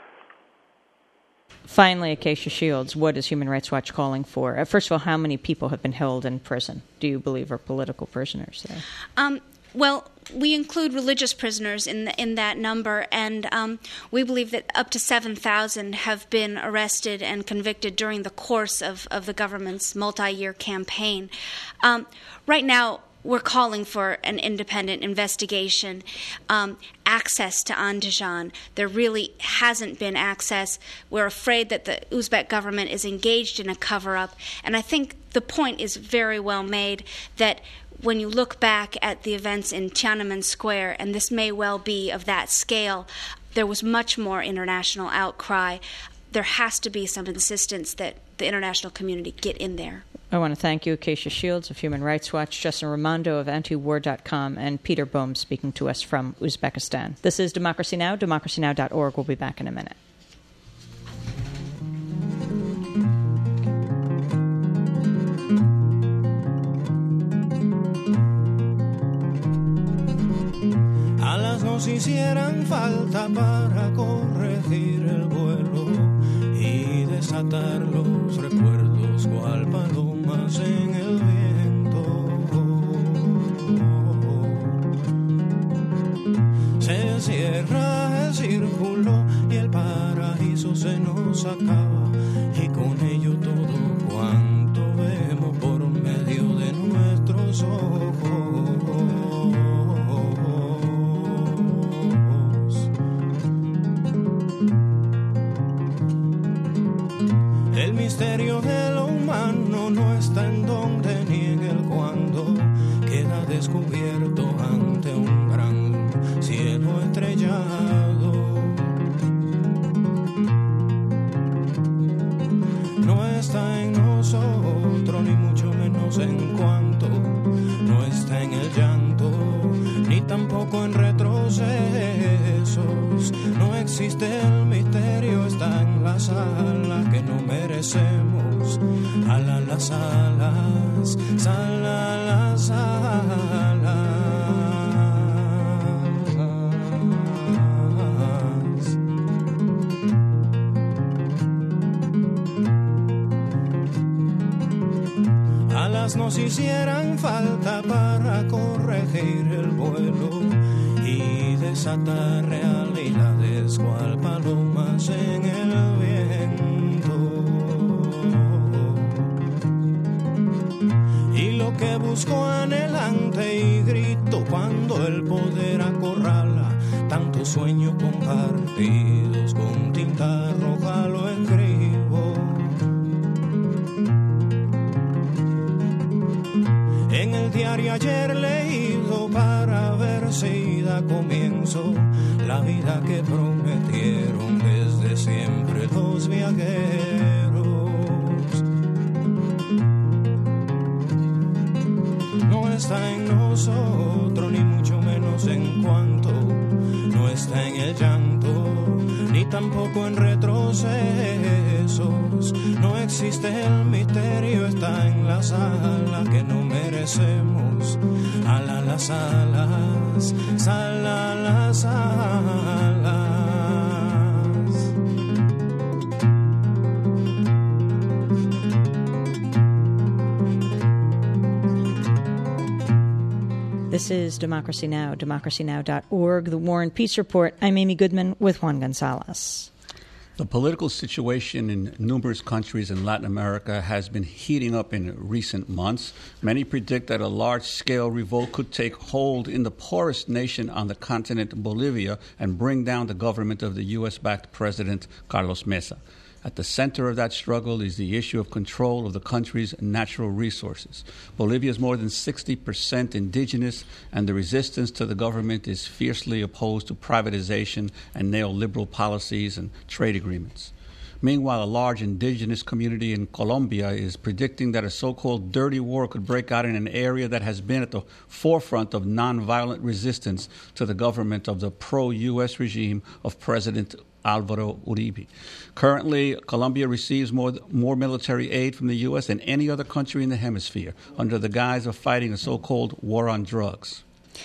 Finally, Acacia Shields, what is Human Rights Watch calling for? Uh, first of all, how many people have been held in prison, do you believe, are political prisoners there? Um, well, we include religious prisoners in the, in that number, and um, we believe that up to seven thousand have been arrested and convicted during the course of, of the government's multi-year campaign. Um, right now, we're calling for an independent investigation, um, access to Andijan. There really hasn't been access. We're afraid that the Uzbek government is engaged in a cover-up. And I think the point is very well made that when you look back at the events in Tiananmen Square, and this may well be of that scale, there was much more international outcry. There has to be some insistence that the international community get in there. I want to thank you, Acacia Shields of Human Rights Watch, Justin Raimondo of antiwar dot com, and Peter Boehm speaking to us from Uzbekistan. This is Democracy Now!, democracy now dot org. We'll be back in a minute. Alas nos hicieran falta para corregir el vuelo y desatar los recuerdos cual palomas en el viento. Se cierra el círculo y el paraíso se nos acaba, y con ello todo cuanto vemos por medio de nuestros ojos. El misterio de lo humano no está en donde ni en el cuándo, queda descubierto ante un gran cielo estrellado. No está en nosotros, ni mucho menos en cuanto, no está en el llanto, ni tampoco en retrocesos. No existe el misterio, está en la sala que no merecemos. Ala las alas, sala las alas. Alas nos hicieran falta para corregir el vuelo y desatar realidades cual palomas en el viento. Y lo que busco anhelante y grito cuando el poder acorrala tantos sueños compartidos, con tinta roja lo escribo. En el diario ayer leído para ver si da comienzo la vida que prometieron desde siempre los viajeros. No está en nosotros, ni mucho menos en cuanto, no está en el llanto, ni tampoco en retrocesos. No existe el misterio, está en la sala que no merecemos. Ala las alas, sala las alas. This is Democracy Now!, democracy now dot org, the War and Peace Report. I'm Amy Goodman with Juan Gonzalez. The political situation in numerous countries in Latin America has been heating up in recent months. Many predict that a large-scale revolt could take hold in the poorest nation on the continent, Bolivia, and bring down the government of the U S-backed President Carlos Mesa. At the center of that struggle is the issue of control of the country's natural resources. Bolivia is more than sixty percent indigenous, and the resistance to the government is fiercely opposed to privatization and neoliberal policies and trade agreements. Meanwhile, a large indigenous community in Colombia is predicting that a so-called dirty war could break out in an area that has been at the forefront of nonviolent resistance to the government of the pro-U S regime of President Álvaro Uribe. Currently, Colombia receives more more military aid from the U S than any other country in the hemisphere under the guise of fighting a so-called war on drugs.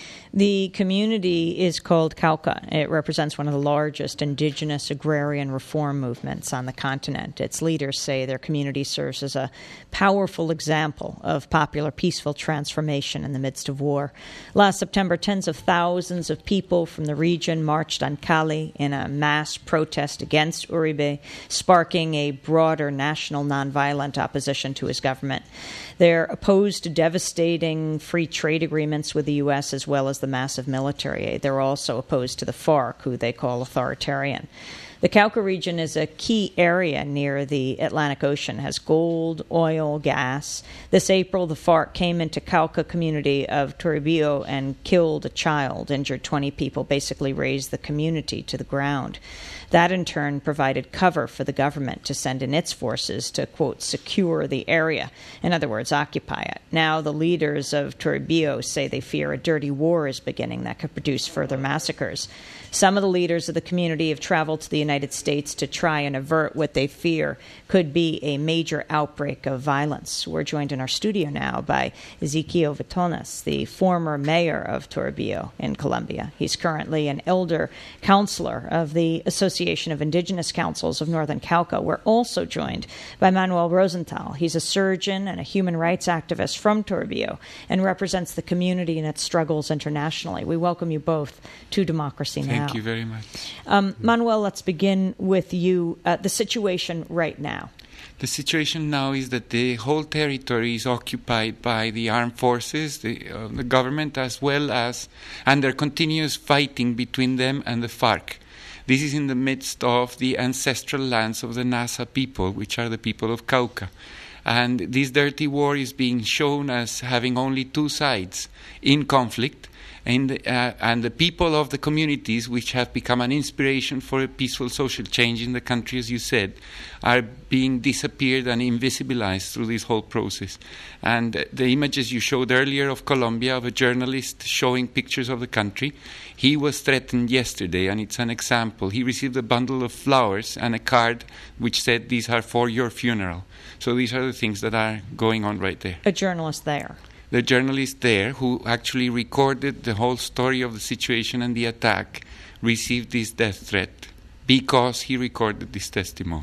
The community is called Cauca. It represents one of the largest indigenous agrarian reform movements on the continent. Its leaders say their community serves as a powerful example of popular peaceful transformation in the midst of war. Last September, tens of thousands of people from the region marched on Cali in a mass protest against Uribe, sparking a broader national nonviolent opposition to his government. They're opposed to devastating free trade agreements with the U S as well as the massive military aid. They're also opposed to the FARC, who they call authoritarian. The Cauca region is a key area near the Atlantic Ocean, has gold, oil, gas. This April, the FARC came into Cauca community of Toribio and killed a child, injured twenty people, basically razed the community to the ground. That, in turn, provided cover for the government to send in its forces to, quote, secure the area. In other words, occupy it. Now the leaders of Toribio say they fear a dirty war is beginning that could produce further massacres. Some of the leaders of the community have traveled to the United States to try and avert what they fear could be a major outbreak of violence. We're joined in our studio now by Ezequiel Vitonas, the former mayor of Toribio in Colombia. He's currently an elder counselor of the Association of Indigenous Councils of Northern Cauca. We're also joined by Manuel Rosenthal. He's a surgeon and a human rights activist from Toribio and represents the community in its struggles internationally. We welcome you both to Democracy Now! Thank you very much. Um, Manuel, let's begin with you. Uh, the situation right now. The situation now is that the whole territory is occupied by the armed forces, the, uh, the government, as well as, and there continuous fighting between them and the FARC. This is in the midst of the ancestral lands of the Nasa people, which are the people of Cauca. And this dirty war is being shown as having only two sides in conflict. And, uh, and the people of the communities, which have become an inspiration for a peaceful social change in the country, as you said, are being disappeared and invisibilized through this whole process. And uh, the images you showed earlier of Colombia, of a journalist showing pictures of the country, he was threatened yesterday, and it's an example. He received a bundle of flowers and a card which said, "These are for your funeral." So these are the things that are going on right there. A journalist there. The journalist there, who actually recorded the whole story of the situation and the attack, received this death threat because he recorded this testimony.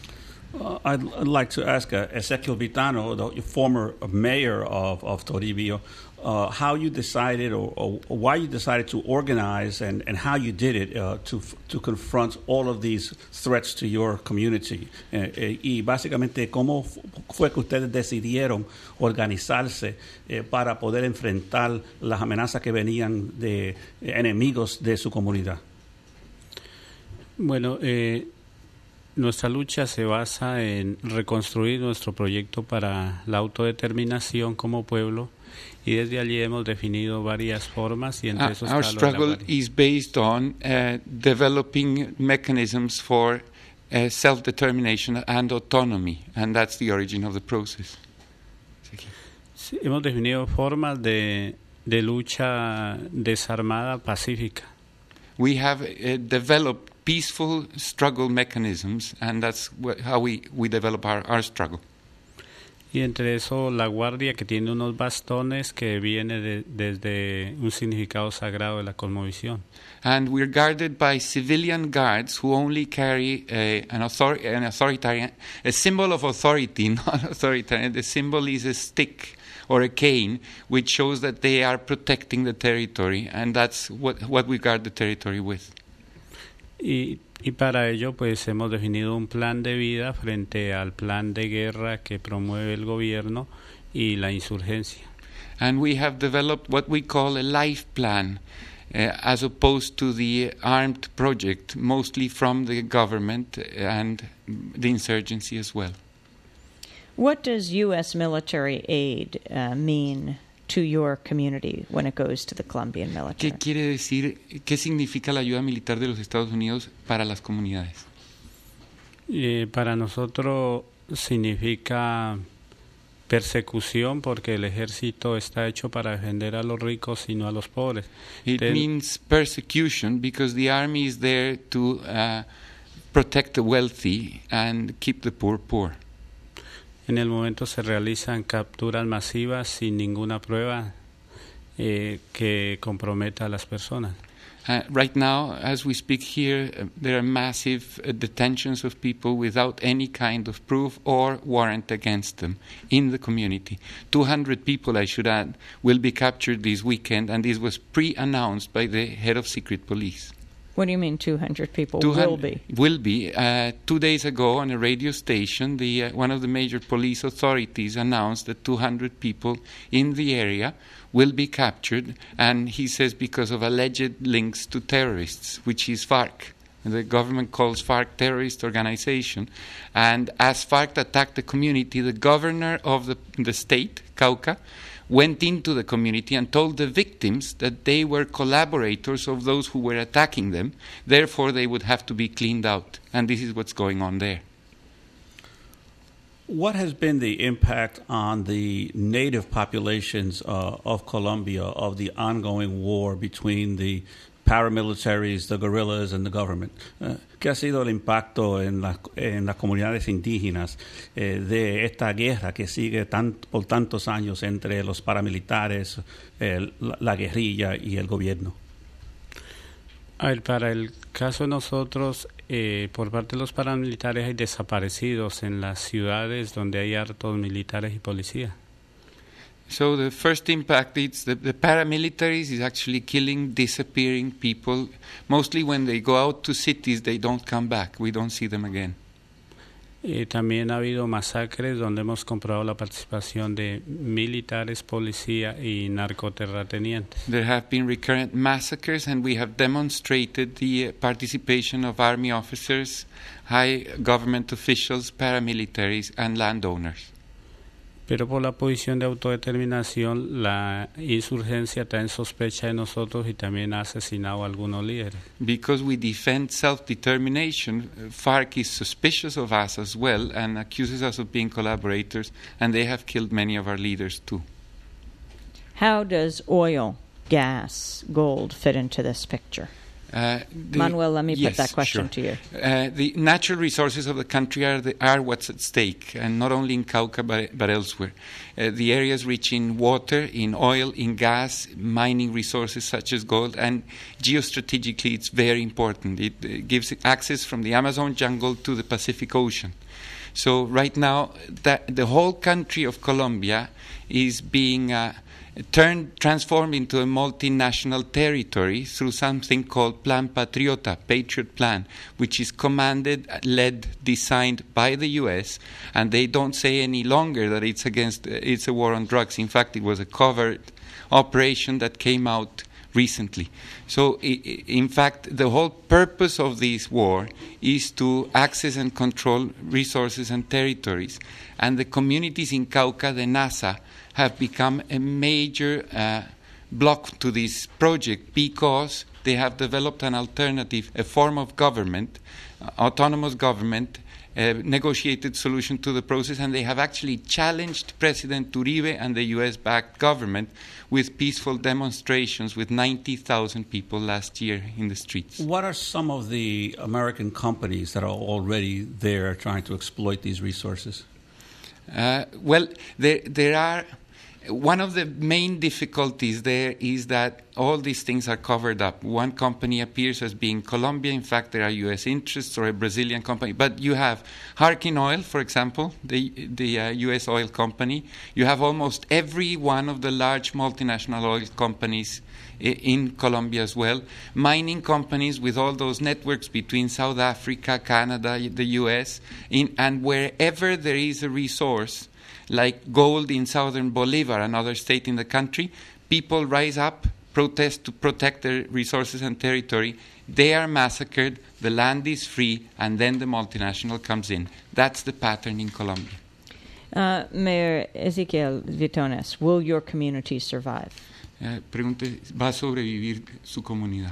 Uh, I'd, I'd like to ask uh, Ezequiel Vitano, the former mayor of, of Toribio, uh, how you decided or, or why you decided to organize and, and how you did it uh, to to confront all of these threats to your community. Eh, eh, y básicamente, ¿cómo fue que ustedes decidieron organizarse eh, para poder enfrentar las amenazas que venían de eh, enemigos de su comunidad? Bueno, eh, nuestra lucha se basa en reconstruir nuestro proyecto para la autodeterminación como pueblo, y desde allí hemos definido varias formas y entre esos Our struggle is based on uh, developing mechanisms for uh, self-determination and autonomy, and that's the origin of the process. Sí, hemos definido formas de, de lucha desarmada pacífica. We have uh, developed peaceful struggle mechanisms, and that's wh- how we, we develop our, our struggle. Y entre eso la guardia, que tiene unos bastones que viene de, desde un significado sagrado de la cosmovisión. And we're guarded by civilian guards who only carry a, an, author- an authoritarian, a symbol of authority, not authoritarian. The symbol is a stick or a cane, which shows that they are protecting the territory, and that's what, what we guard the territory with. Y, y para ello, pues hemos definido un plan de vida frente al plan de guerra que promueve el gobierno y la insurgencia. And we have developed what we call a life plan, uh, as opposed to the armed project, mostly from the government and the insurgency as well. What does U S military aid uh, mean to your community when it goes to the Colombian military? ¿Qué quiere decir, qué significa la ayuda militar de los Estados Unidos para las comunidades? Eh, para nosotros significa persecución porque el ejército está hecho para defender a los ricos y no a los pobres. It Ten- means persecution because the army is there to uh, protect the wealthy and keep the poor poor. En el momento se realizan capturas masivas sin ninguna prueba eh, que comprometa a las personas. Uh, right now, as we speak here, uh, there are massive uh, detentions of people without any kind of proof or warrant against them in the community. two hundred people, I should add, will be captured this weekend, and this was pre-announced by the head of secret police. What do you mean two hundred people two hundred will be? Will be. Uh, two days ago on a radio station, the uh, one of the major police authorities announced that two hundred people in the area will be captured, and he says because of alleged links to terrorists, which is FARC. The government calls FARC terrorist organization. And as FARC attacked the community, the governor of the, the state, Cauca, went into the community and told the victims that they were collaborators of those who were attacking them. Therefore, they would have to be cleaned out. And this is what's going on there. What has been the impact on the native populations uh, of Colombia of the ongoing war between the paramilitaries, the guerrillas, and the government? Uh, ¿Qué ha sido el impacto en, la, en las comunidades indígenas eh, de esta guerra que sigue tan, por tantos años entre los paramilitares, el, la, la guerrilla y el gobierno? A ver, para el caso de nosotros, eh, por parte de los paramilitares hay desaparecidos en las ciudades donde hay hartos militares y policías. So the first impact is the, the paramilitaries is actually killing, disappearing people. Mostly when they go out to cities, they don't come back. We don't see them again. Eh, también ha habido masacres donde hemos comprobado la participación de militares, policía y narcoterratenientes. There have been recurrent massacres, and we have demonstrated the uh, participation of army officers, high government officials, paramilitaries, and landowners. Pero por la posición de autodeterminación, la insurgencia está en sospecha de nosotros y también ha asesinado a algunos líderes. Because we defend self-determination, FARC is suspicious of us as well and accuses us of being collaborators, and they have killed many of our leaders too. How does oil, gas, gold fit into this picture? Uh, the, Manuel, let me yes, put that question sure. to you. Uh, the natural resources of the country are, the, are what's at stake, and not only in Cauca but, but elsewhere. Uh, the areas rich in water, in oil, in gas, mining resources such as gold, and geostrategically it's very important. It uh, gives access from the Amazon jungle to the Pacific Ocean. So right now, that, the whole country of Colombia is being uh, turned, transformed into a multinational territory through something called Plan Patriota, Patriot Plan, which is commanded, led, designed by the U S, and they don't say any longer that it's against, it's a war on drugs. In fact, it was a covert operation that came out recently. So, in fact, the whole purpose of this war is to access and control resources and territories. And the communities in Cauca, the NASA, have become a major uh, block to this project because they have developed an alternative, a form of government, uh, autonomous government, a negotiated solution to the process, and they have actually challenged President Uribe and the U S-backed government with peaceful demonstrations with ninety thousand people last year in the streets. What are some of the American companies that are already there trying to exploit these resources? Uh, well, there, there are one of the main difficulties there is that all these things are covered up. One company appears as being Colombia. In fact, there are U S interests, or a Brazilian company. But you have Harkin Oil, for example, the, the uh, U S oil company. You have almost every one of the large multinational oil companies in Colombia as well, mining companies with all those networks between South Africa, Canada, the U S, in, and wherever there is a resource, like gold in southern Bolivar, another state in the country, people rise up, protest to protect their resources and territory. They are massacred, the land is free, and then the multinational comes in. That's the pattern in Colombia. Uh, Mayor Ezequiel Vitones, will your community survive? Eh, pregunte, ¿va a sobrevivir su comunidad?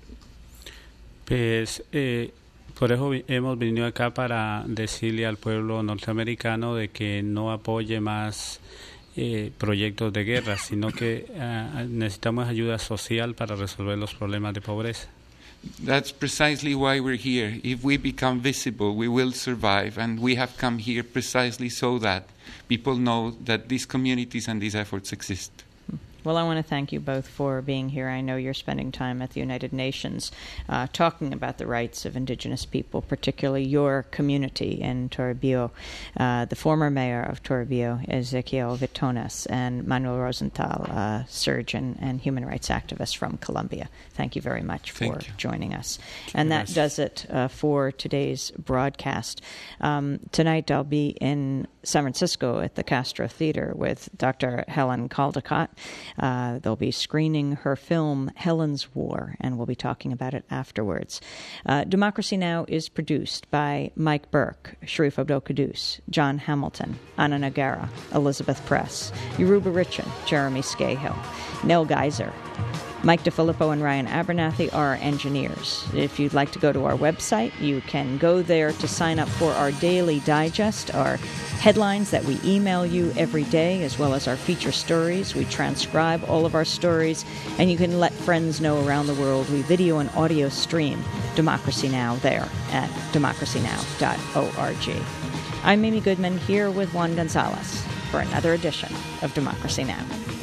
Pues eh, por eso vi- hemos venido acá para decirle al pueblo norteamericano de que no apoye más eh, proyectos de guerra, sino que uh, necesitamos ayuda social para resolver los problemas de pobreza. That's precisely why we're here. If we become visible, we will survive, and we have come here precisely so that people know that these communities and these efforts exist. Well, I want to thank you both for being here. I know you're spending time at the United Nations uh, talking about the rights of indigenous people, particularly your community in Toribio. Uh, the former mayor of Toribio, Ezequiel Vitones, and Manuel Rosenthal, uh, surgeon and human rights activist from Colombia. Thank you very much for Thank you. joining us. And that does it uh, for today's broadcast. Um, tonight I'll be in San Francisco at the Castro Theater with Doctor Helen Caldecott. Uh, they'll be screening her film, Helen's War, and we'll be talking about it afterwards. Uh, Democracy Now! Is produced by Mike Burke, Sharif Abdel-Kudus, John Hamilton, Anna Nagara, Elizabeth Press, Yoruba Richin, Jeremy Scahill, Nell Geiser, Mike DeFilippo and Ryan Abernathy are our engineers. If you'd like to go to our website, you can go there to sign up for our daily digest, our headlines that we email you every day, as well as our feature stories. We transcribe all of our stories, and you can let friends know around the world. We video and audio stream Democracy Now! There at democracy now dot org. I'm Amy Goodman here with Juan Gonzalez for another edition of Democracy Now!